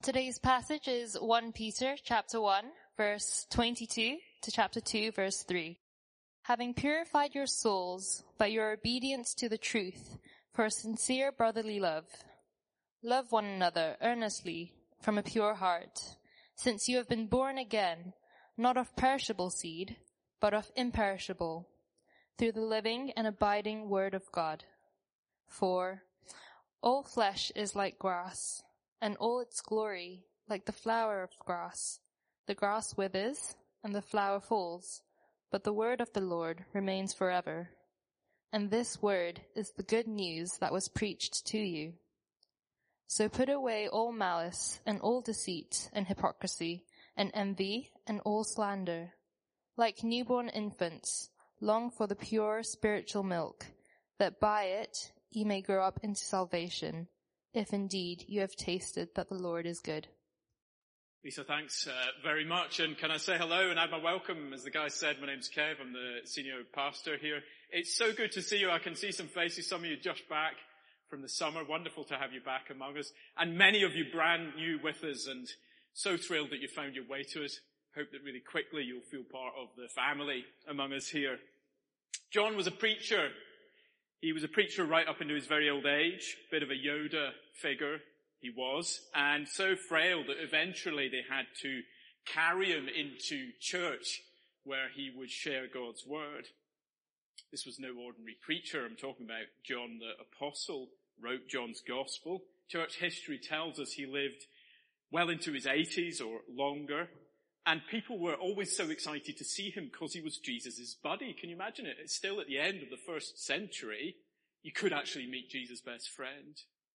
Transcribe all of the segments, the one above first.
Today's passage is 1 Peter chapter 1, verse 22 to chapter 2, verse 3. Having purified your souls by your obedience to the truth for a sincere brotherly love, love one another earnestly from a pure heart, since you have been born again, not of perishable seed, but of imperishable, through the living and abiding word of God. For all flesh is like grass, and all its glory like the flower of grass. The grass withers, and the flower falls, but the word of the Lord remains forever. And this word is the good news that was preached to you. So put away all malice, and all deceit, and hypocrisy, and envy, and all slander. Like newborn infants, long for the pure spiritual milk, that by it ye may grow up into salvation, if indeed you have tasted that the Lord is good. Lisa, thanks very much. And can I say hello and add my welcome? As the guy said, my name's Kev. I'm the senior pastor here. It's so good to see you. I can see some faces. Some of you just back from the summer. Wonderful to have you back among us. And many of you brand new with us, and so thrilled that you found your way to us. Hope that really quickly you'll feel part of the family among us here. John was a preacher. He was a preacher right up into his very old age, bit of a Yoda figure he was, and so frail that eventually they had to carry him into church where he would share God's word. This was no ordinary preacher. I'm talking about John the Apostle, wrote John's Gospel. Church history tells us he lived well into his 80s or longer, and people were always so excited to see him because he was Jesus' buddy. Can you imagine it? It's still at the end of the first century. You could actually meet Jesus' best friend.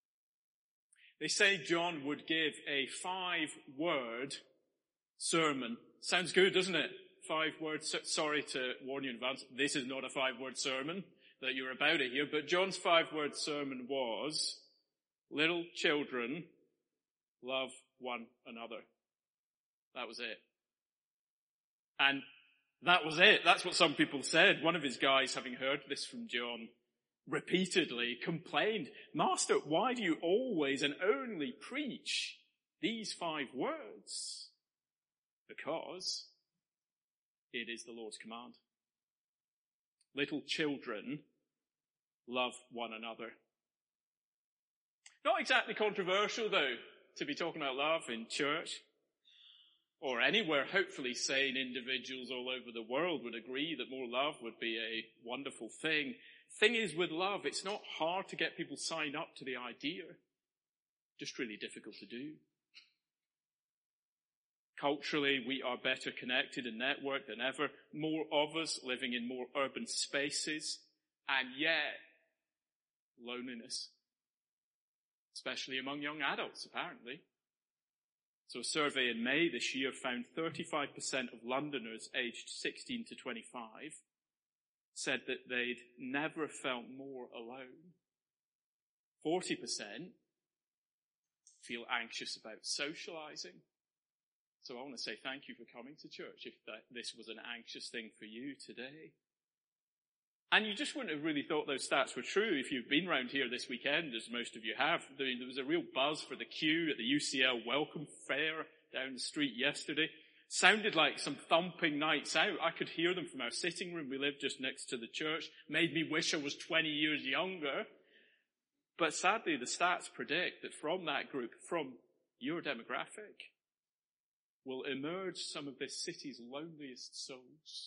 They say John would give a 5-word sermon. Sounds good, doesn't it? 5 words. Sorry to warn you in advance. This is not a 5-word sermon that you're about to hear, but John's 5-word sermon was, little children, love one another. That was it. And that was it. That's what some people said. One of his guys, having heard this from John, repeatedly complained, Master, why do you always and only preach these 5 words? Because it is the Lord's command. Little children, love one another. Not exactly controversial, though, to be talking about love in church. Or anywhere. Hopefully sane individuals all over the world would agree that more love would be a wonderful thing. Thing is, with love, it's not hard to get people signed up to the idea. Just really difficult to do. Culturally, we are better connected and networked than ever. More of us living in more urban spaces. And yet, loneliness. Especially among young adults, apparently. So a survey in May this year found 35% of Londoners aged 16 to 25 said that they'd never felt more alone. 40% feel anxious about socializing. So I want to say thank you for coming to church if this was an anxious thing for you today. And you just wouldn't have really thought those stats were true if you've been around here this weekend, as most of you have. There was a real buzz for the queue at the UCL Welcome Fair down the street yesterday. Sounded like some thumping nights out. I could hear them from our sitting room. We lived just next to the church. Made me wish I was 20 years younger. But sadly, the stats predict that from that group, from your demographic, will emerge some of this city's loneliest souls.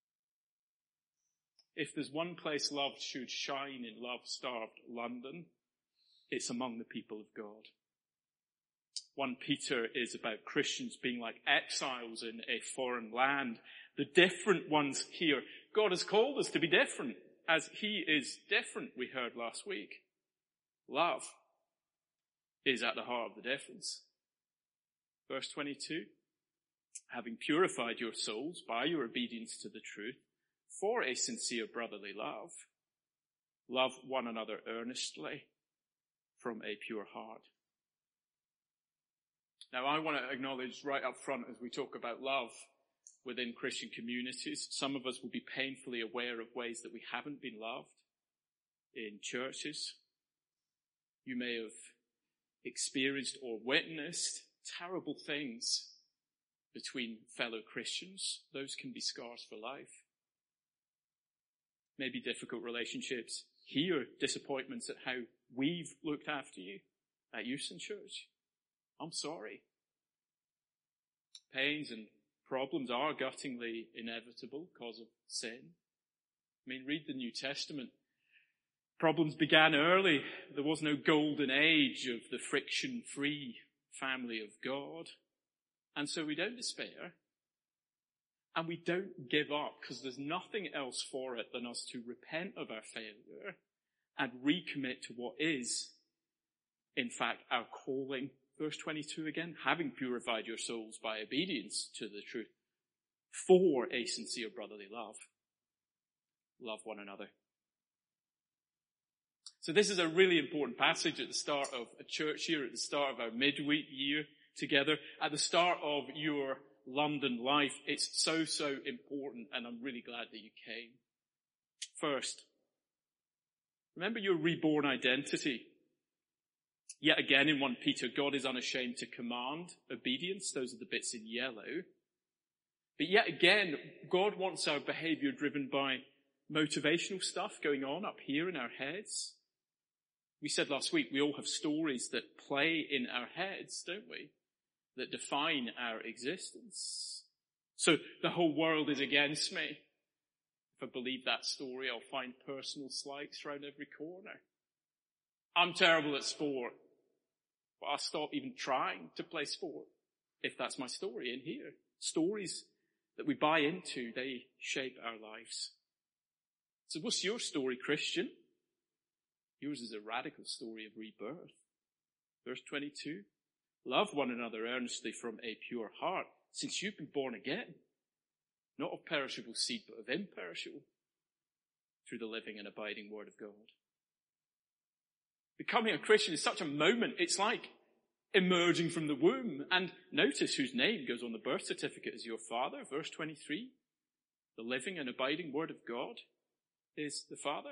If there's one place love should shine in love-starved London, it's among the people of God. 1 Peter is about Christians being like exiles in a foreign land. The different ones here. God has called us to be different, as he is different, we heard last week. Love is at the heart of the difference. Verse 22, having purified your souls by your obedience to the truth, for a sincere brotherly love, love one another earnestly from a pure heart. Now, I want to acknowledge right up front as we talk about love within Christian communities, some of us will be painfully aware of ways that we haven't been loved in churches. You may have experienced or witnessed terrible things between fellow Christians. Those can be scars for life. Maybe difficult relationships here, disappointments at how we've looked after you at Houston Church. I'm sorry. Pains and problems are guttingly inevitable because of sin. I mean, read the New Testament. Problems began early. There was no golden age of the friction-free family of God. And so we don't despair. And we don't give up, because there's nothing else for it than us to repent of our failure and recommit to what is, in fact, our calling. Verse 22 again, having purified your souls by obedience to the truth for a sincere brotherly love. Love one another. So this is a really important passage at the start of a church year, at the start of our midweek year together, at the start of your London life. It's so important, and I'm really glad that you came. First, remember your reborn identity. Yet again in 1 Peter, God is unashamed to command obedience. Those are the bits in yellow. But yet again, God wants our behavior driven by motivational stuff going on up here in our heads. We said last week, we all have stories that play in our heads, don't we? That define our existence. So the whole world is against me. If I believe that story, I'll find personal slights around every corner. I'm terrible at sport, but I'll stop even trying to play sport if that's my story in here. Stories that we buy into, they shape our lives. So what's your story, Christian? Yours is a radical story of rebirth. Verse 22. Love one another earnestly from a pure heart, since you've been born again, not of perishable seed, but of imperishable, through the living and abiding word of God. Becoming a Christian is such a moment. It's like emerging from the womb. And notice whose name goes on the birth certificate as your Father. Verse 23. The living and abiding word of God is the Father.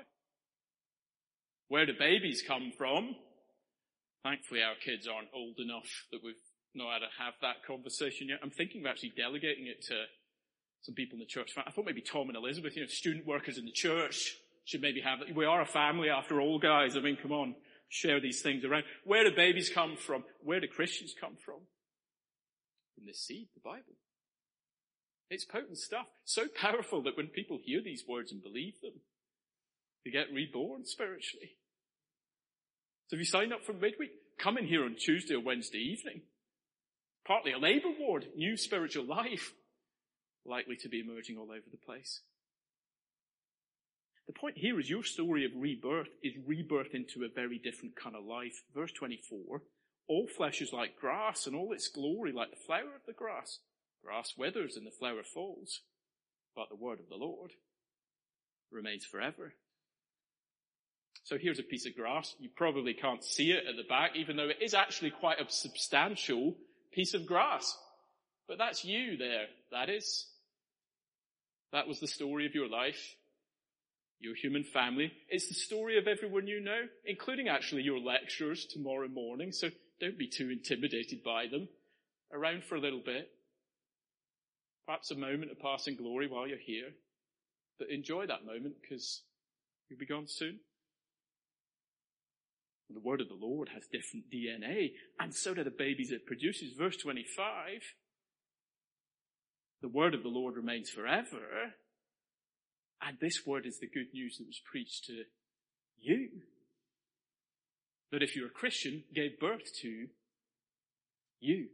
Where do babies come from? Thankfully, our kids aren't old enough that we've not had to have that conversation yet. I'm thinking of actually delegating it to some people in the church. I thought maybe Tom and Elizabeth, student workers in the church, should maybe have it. We are a family after all, guys. I mean, come on, share these things around. Where do babies come from? Where do Christians come from? From this seed, the Bible. It's potent stuff. So powerful that when people hear these words and believe them, they get reborn spiritually. So if you sign up for midweek, come in here on Tuesday or Wednesday evening. Partly a labour ward, new spiritual life, likely to be emerging all over the place. The point here is your story of rebirth is rebirth into a very different kind of life. Verse 24, all flesh is like grass, and all its glory like the flower of the grass. Grass withers and the flower falls, but the word of the Lord remains forever. So here's a piece of grass. You probably can't see it at the back, even though it is actually quite a substantial piece of grass. But that's you there, that is. That was the story of your life, your human family. It's the story of everyone you know, including actually your lecturers tomorrow morning, so don't be too intimidated by them. Around for a little bit. Perhaps a moment of passing glory while you're here. But enjoy that moment, because you'll be gone soon. The word of the Lord has different DNA, and so do the babies it produces. Verse 25, the word of the Lord remains forever, and this word is the good news that was preached to you. That if you're a Christian, gave birth to you.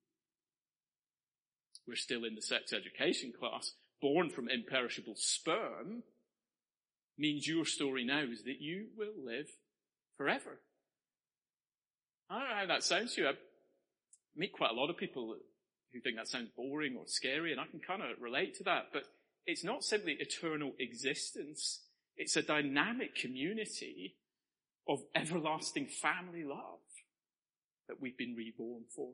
We're still in the sex education class. Born from imperishable sperm means your story now is that you will live forever. I don't know how that sounds to you. I meet quite a lot of people who think that sounds boring or scary, and I can kind of relate to that. But it's not simply eternal existence. It's a dynamic community of everlasting family love that we've been reborn for.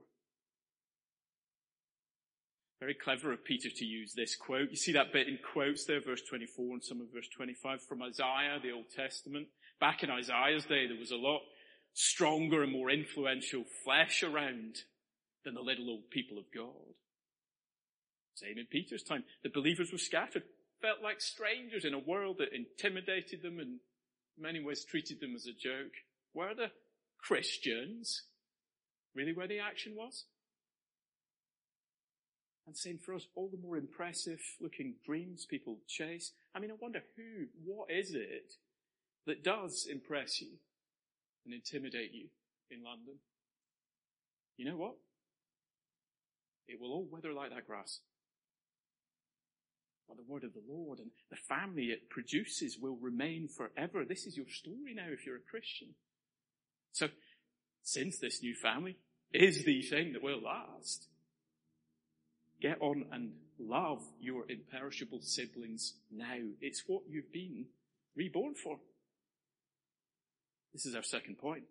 Very clever of Peter to use this quote. You see that bit in quotes there, verse 24 and some of verse 25 from Isaiah, the Old Testament. Back in Isaiah's day, there was a lot stronger and more influential flesh around. than the little old people of God. Same in Peter's time. The believers were scattered, felt like strangers in a world that intimidated them and in many ways treated them as a joke. Were the Christians really where the action was? And same for us, all the more impressive looking dreams people chase. I wonder what is it that does impress you and intimidate you in London? You know what? It will all wither like that grass. But the word of the Lord and the family it produces will remain forever. This is your story now if you're a Christian. So, since this new family is the thing that will last, get on and love your imperishable siblings now. It's what you've been reborn for. This is our second point.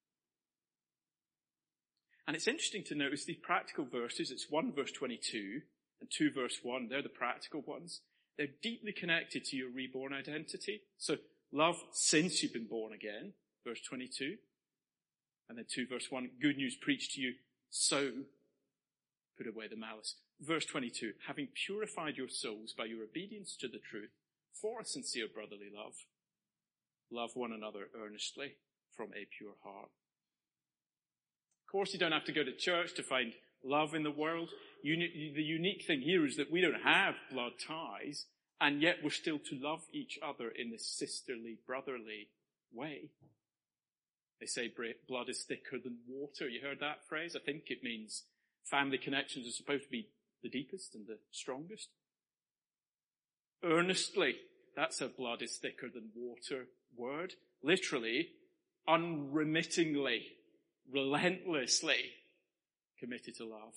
And it's interesting to notice these practical verses. It's 1 verse 22 and 2 verse 1. They're the practical ones. They're deeply connected to your reborn identity. So love since you've been born again, verse 22. And then 2 verse 1, good news preached to you, so put away the malice. Verse 22, having purified your souls by your obedience to the truth for a sincere brotherly love, love one another earnestly from a pure heart. Of course, you don't have to go to church to find love in the world. The unique thing here is that we don't have blood ties, and yet we're still to love each other in this sisterly, brotherly way. They say blood is thicker than water. You heard that phrase? I think it means family connections are supposed to be the deepest and the strongest. Earnestly, that's a blood is thicker than water word. Literally, unremittingly, relentlessly committed to love.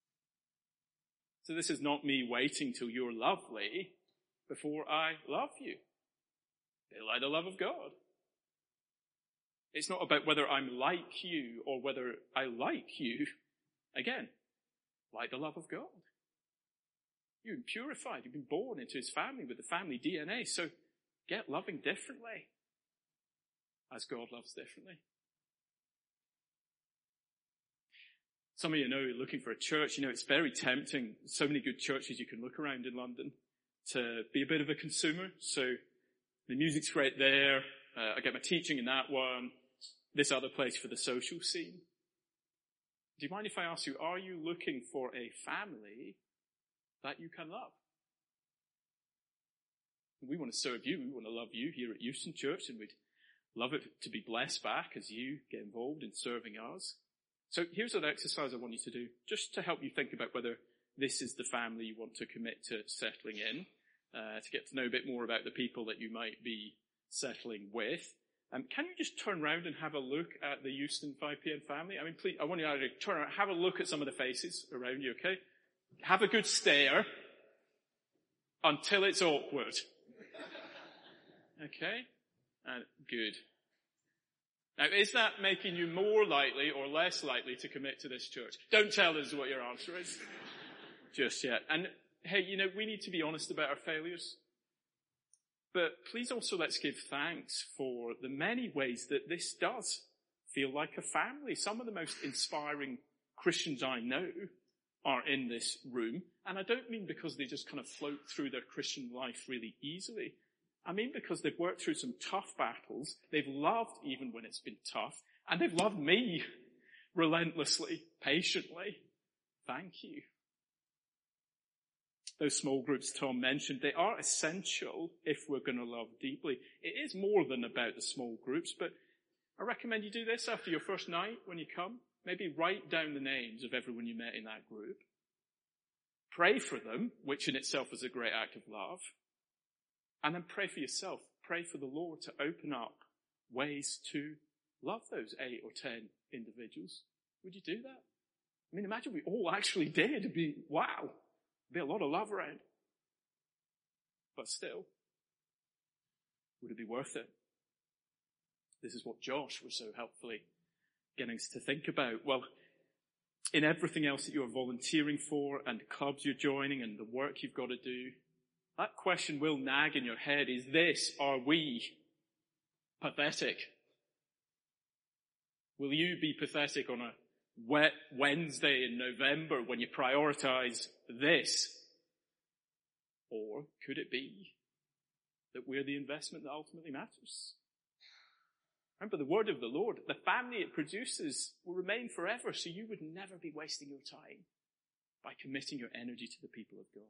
So this is not me waiting till you're lovely before I love you. It's like the love of God. It's not about whether I'm like you or whether I like you. Again, like the love of God. You've been purified. You've been born into his family with the family DNA. So get loving differently as God loves differently. Some of you know, looking for a church, it's very tempting. So many good churches you can look around in London to be a bit of a consumer. So the music's great there. I get my teaching in that one. This other place for the social scene. Do you mind if I ask you, are you looking for a family that you can love? We want to serve you. We want to love you here at Euston Church, and we'd love it to be blessed back as you get involved in serving us. So here's an exercise I want you to do, just to help you think about whether this is the family you want to commit to settling in, to get to know a bit more about the people that you might be settling with. Can you just turn around and have a look at the Euston 5pm family? Please, I want you to turn around, have a look at some of the faces around you, okay? Have a good stare until it's awkward. Okay? Good. Now, is that making you more likely or less likely to commit to this church? Don't tell us what your answer is just yet. And hey, we need to be honest about our failures. But please also let's give thanks for the many ways that this does feel like a family. Some of the most inspiring Christians I know are in this room. And I don't mean because they just kind of float through their Christian life really easily. I mean because they've worked through some tough battles. They've loved even when it's been tough. And they've loved me relentlessly, patiently. Thank you. Those small groups Tom mentioned, they are essential if we're going to love deeply. It is more than about the small groups, but I recommend you do this after your first night when you come. Maybe write down the names of everyone you met in that group. Pray for them, which in itself is a great act of love. And then pray for yourself. Pray for the Lord to open up ways to love those 8 or 10 individuals. Would you do that? Imagine we all actually did. It'd be, wow. There'd be a lot of love around. But still, would it be worth it? This is what Josh was so helpfully getting us to think about. Well, in everything else that you're volunteering for and clubs you're joining and the work you've got to do, that question will nag in your head, are we pathetic? Will you be pathetic on a wet Wednesday in November when you prioritize this? Or could it be that we're the investment that ultimately matters? Remember the word of the Lord, the family it produces will remain forever, so you would never be wasting your time by committing your energy to the people of God.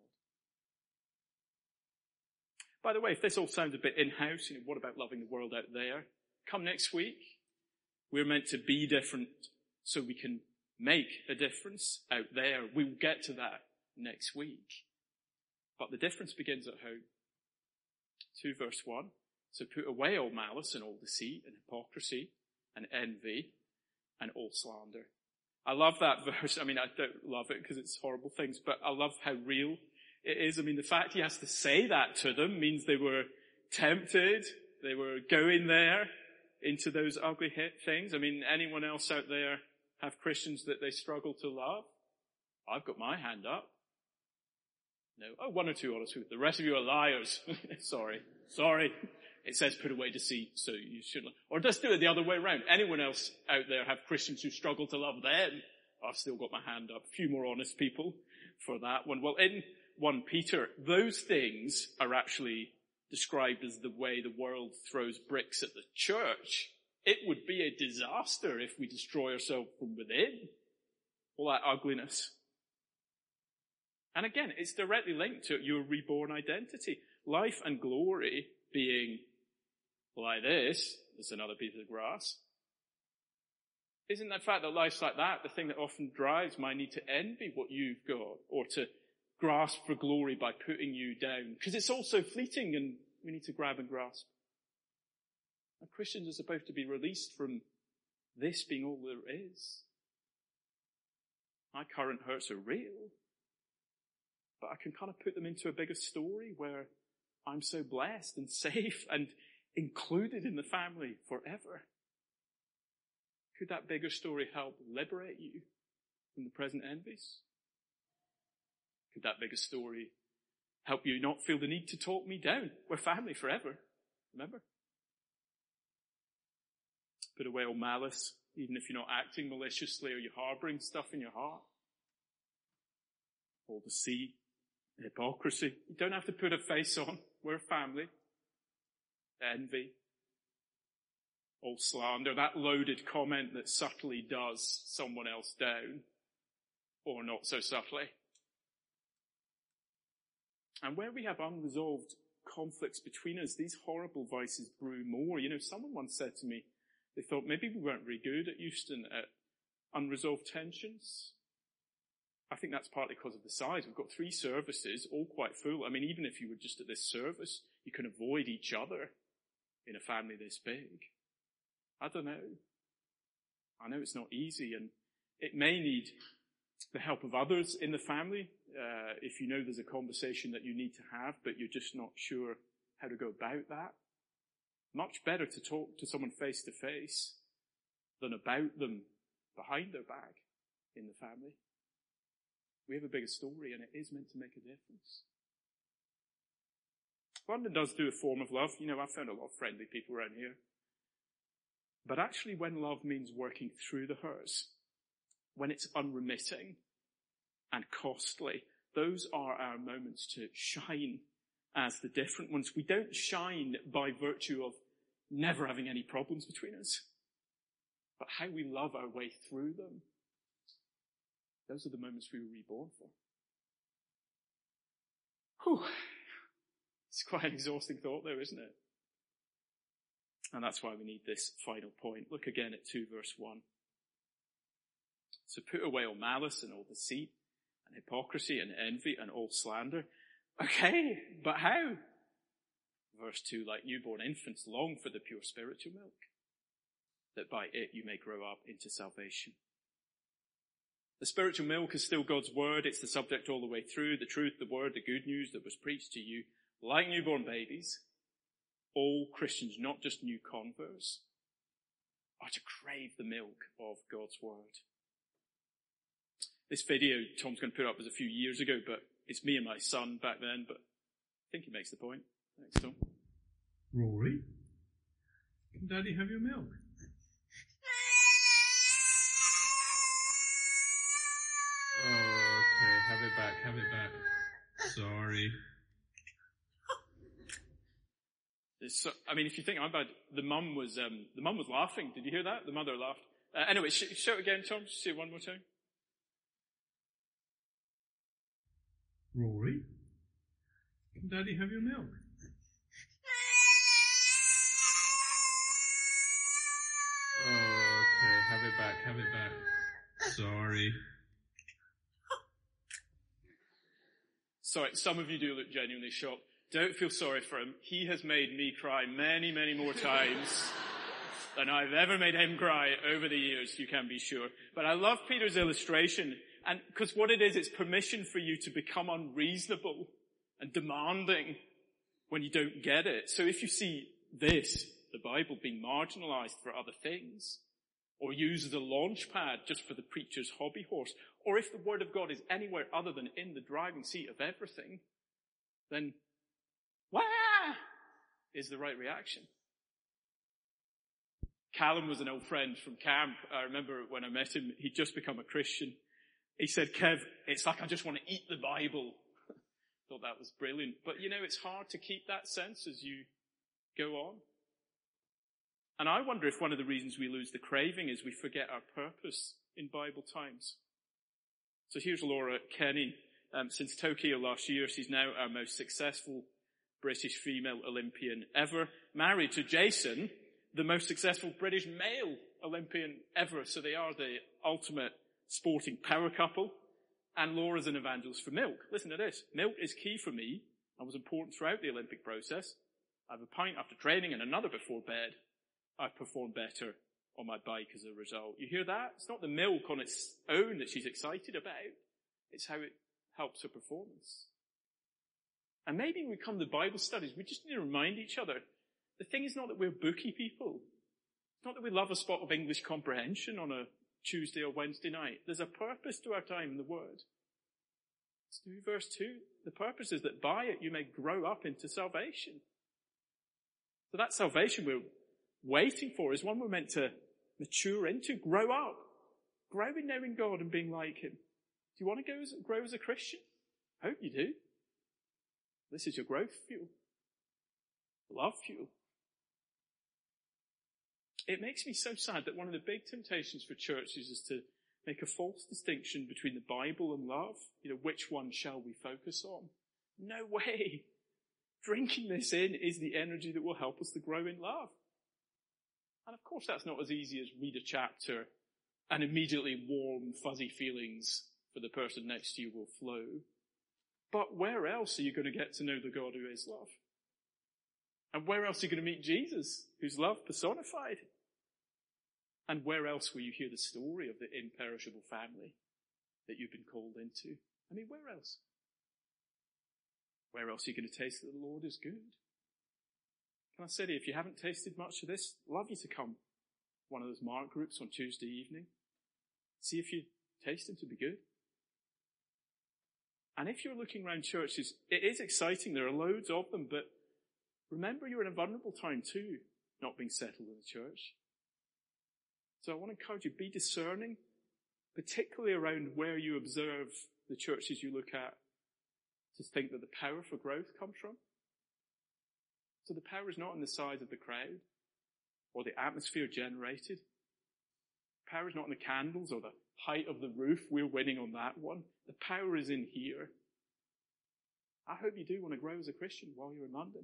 By the way, if this all sounds a bit in-house, what about loving the world out there? Come next week. We're meant to be different so we can make a difference out there. We'll get to that next week. But the difference begins at home. 2 verse 1. So put away all malice and all deceit and hypocrisy and envy and all slander. I love that verse. I don't love it because it's horrible things, but I love how real it is. The fact he has to say that to them means they were tempted. They were going there into those ugly things. Anyone else out there have Christians that they struggle to love? I've got my hand up. No. Oh, 1 or 2 honest with. The rest of you are liars. Sorry. It says put away deceit, so you shouldn't. Or just do it the other way around. Anyone else out there have Christians who struggle to love them? I've still got my hand up. A few more honest people for that one. Well, in 1 Peter, those things are actually described as the way the world throws bricks at the church. It would be a disaster if we destroy ourselves from within. All that ugliness. And again, it's directly linked to your reborn identity. Life and glory being like this, there's another piece of grass. Isn't the fact that life's like that the thing that often drives my need to envy what you've got, or to grasp for glory by putting you down? Because it's all so fleeting and we need to grab and grasp. And Christians are supposed to be released from this being all there is. My current hurts are real, but I can kind of put them into a bigger story where I'm so blessed and safe and included in the family forever. Could that bigger story help liberate you from the present envies? Could that bigger story help you not feel the need to talk me down? We're family forever, remember? Put away all malice, even if you're not acting maliciously or you're harboring stuff in your heart. All deceit, hypocrisy. You don't have to put a face on. We're a family. Envy. All slander. That loaded comment that subtly does someone else down. Or not so subtly. And where we have unresolved conflicts between us, these horrible vices brew more. Someone once said to me, they thought maybe we weren't very good at Euston at unresolved tensions. I think that's partly because of the size. We've got 3 services, all quite full. Even if you were just at this service, you can avoid each other in a family this big. I don't know. I know it's not easy, and it may need the help of others in the family. If you know there's a conversation that you need to have, but you're just not sure how to go about that. Much better to talk to someone face to face than about them behind their back in the family. We have a bigger story, and it is meant to make a difference. London does do a form of love. I've found a lot of friendly people around here. But actually, when love means working through the hurts, when it's unremitting and costly, those are our moments to shine as the different ones. We don't shine by virtue of never having any problems between us, but how we love our way through them. Those are the moments we were reborn for. Whew. It's quite an exhausting thought though, isn't it? And that's why we need this final point. Look again at 2 verse 1. So put away all malice and all deceit and hypocrisy and envy and all slander. Okay, but how? Verse 2, like newborn infants, long for the pure spiritual milk, that by it you may grow up into salvation. The spiritual milk is still God's word. It's the subject all the way through. The truth, the word, the good news that was preached to you. Like newborn babies, all Christians, not just new converts, are to crave the milk of God's word. This video Tom's going to put up was a few years ago, but it's me and my son back then, but I think he makes the point. Thanks, Tom. Rory, can Daddy have your milk? have it back. Sorry. So, I mean, if you think about the mum was laughing. Did you hear that? The mother laughed. Anyway, show it again, Tom. Just say it one more time. Rory, can Daddy have your milk? Okay, have it back. Sorry. Sorry, some of you do look genuinely shocked. Don't feel sorry for him. He has made me cry many, many more times than I've ever made him cry over the years, you can be sure. But I love Peter's illustration, and because what it is, it's permission for you to become unreasonable and demanding when you don't get it. So if you see this, the Bible, being marginalized for other things, or used as a launch pad just for the preacher's hobby horse, or if the Word of God is anywhere other than in the driving seat of everything, then wah is the right reaction. Callum was an old friend from camp. I remember when I met him, he'd just become a Christian. He said, Kev, it's like I just want to eat the Bible. Thought that was brilliant. But you know, it's hard to keep that sense as you go on. And I wonder if one of the reasons we lose the craving is we forget our purpose in Bible times. So here's Laura Kenny. Since Tokyo last year, she's now our most successful British female Olympian ever, married to Jason, the most successful British male Olympian ever. So they are the ultimate sporting power couple. And Laura's an evangelist for milk. Listen to this. Milk is key for me and was important throughout the Olympic process. I have a pint after training and another before bed. I perform better on my bike as a result. You hear that? It's not the milk on its own that she's excited about. It's how it helps her performance. And maybe when we come to Bible studies, we just need to remind each other, the thing is not that we're booky people. It's not that we love a spot of English comprehension on a Tuesday or Wednesday night. There's a purpose to our time in the Word. Let's do verse 2. The purpose is that by it you may grow up into salvation. So that salvation we're waiting for is one we're meant to mature into, grow up, grow in knowing God and being like Him. Do you want to grow as a Christian? I hope you do. This is your growth fuel, love fuel. It makes me so sad that one of the big temptations for churches is to make a false distinction between the Bible and love. You know, which one shall we focus on? No way. Drinking this in is the energy that will help us to grow in love. And of course that's not as easy as read a chapter and immediately warm, fuzzy feelings for the person next to you will flow. But where else are you going to get to know the God who is love? And where else are you going to meet Jesus, who's love personified? And where else will you hear the story of the imperishable family that you've been called into? I mean, where else? Where else are you going to taste that the Lord is good? Can I say to you, if you haven't tasted much of this, I'd love you to come one of those Mark groups on Tuesday evening. See if you taste Him to be good. And if you're looking around churches, it is exciting. There are loads of them, but remember you're in a vulnerable time too, not being settled in the church. So I want to encourage you, be discerning, particularly around where you observe the churches you look at, to think that the power for growth comes from. So the power is not in the size of the crowd or the atmosphere generated. Power is not in the candles or the height of the roof. We're winning on that one. The power is in here. I hope you do want to grow as a Christian while you're in London.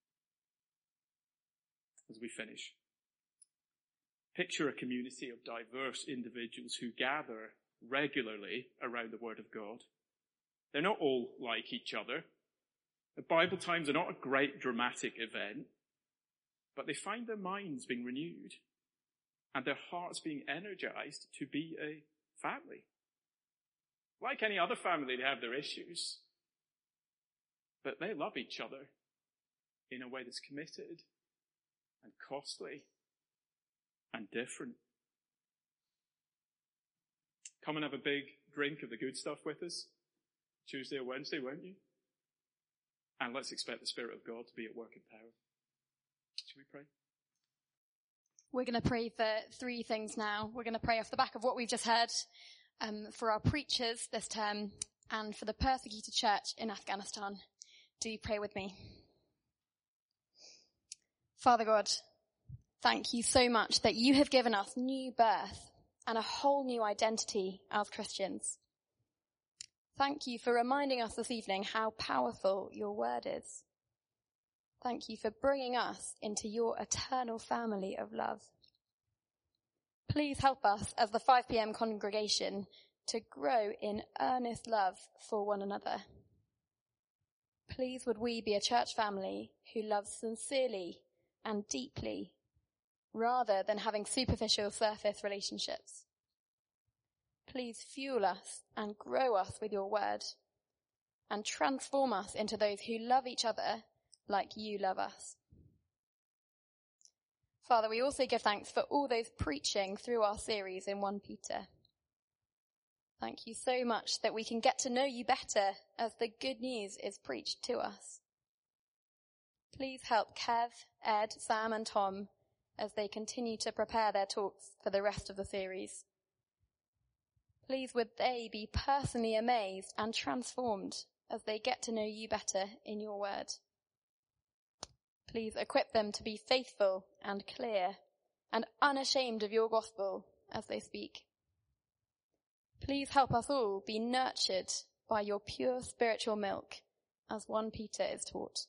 As we finish, picture a community of diverse individuals who gather regularly around the Word of God. They're not all like each other. The Bible times are not a great dramatic event, but they find their minds being renewed and their hearts being energized to be a family. Like any other family, they have their issues, but they love each other in a way that's committed and costly and different. Come and have a big drink of the good stuff with us Tuesday or Wednesday, won't you? And let's expect the Spirit of God to be at work in power. Should we pray? We're going to pray for three things now. We're going to pray off the back of what we've just heard for our preachers this term, and for the persecuted church in Afghanistan. Do pray with me. Father God, thank you so much that you have given us new birth and a whole new identity as Christians. Thank you for reminding us this evening how powerful your word is. Thank you for bringing us into your eternal family of love. Please help us as the 5 p.m. congregation to grow in earnest love for one another. Please would we be a church family who loves sincerely and deeply, rather than having superficial surface relationships. Please fuel us and grow us with your word, and transform us into those who love each other like you love us. Father, we also give thanks for all those preaching through our series in 1 Peter. Thank you so much that we can get to know you better as the good news is preached to us. Please help Kev, Ed, Sam and Tom as they continue to prepare their talks for the rest of the series. Please would they be personally amazed and transformed as they get to know you better in your word. Please equip them to be faithful and clear and unashamed of your gospel as they speak. Please help us all be nurtured by your pure spiritual milk as 1 Peter is taught.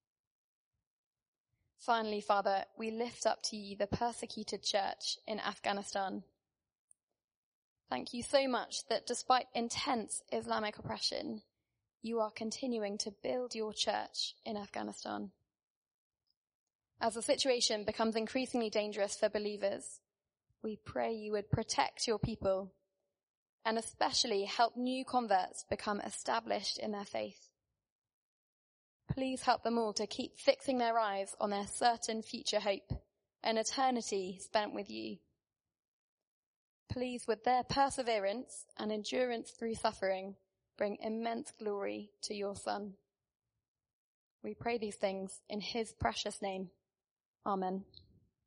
Finally, Father, we lift up to you the persecuted church in Afghanistan. Thank you so much that despite intense Islamic oppression, you are continuing to build your church in Afghanistan. As the situation becomes increasingly dangerous for believers, we pray you would protect your people and especially help new converts become established in their faith. Please help them all to keep fixing their eyes on their certain future hope, an eternity spent with you. Please, with their perseverance and endurance through suffering, bring immense glory to your Son. We pray these things in his precious name. Amen.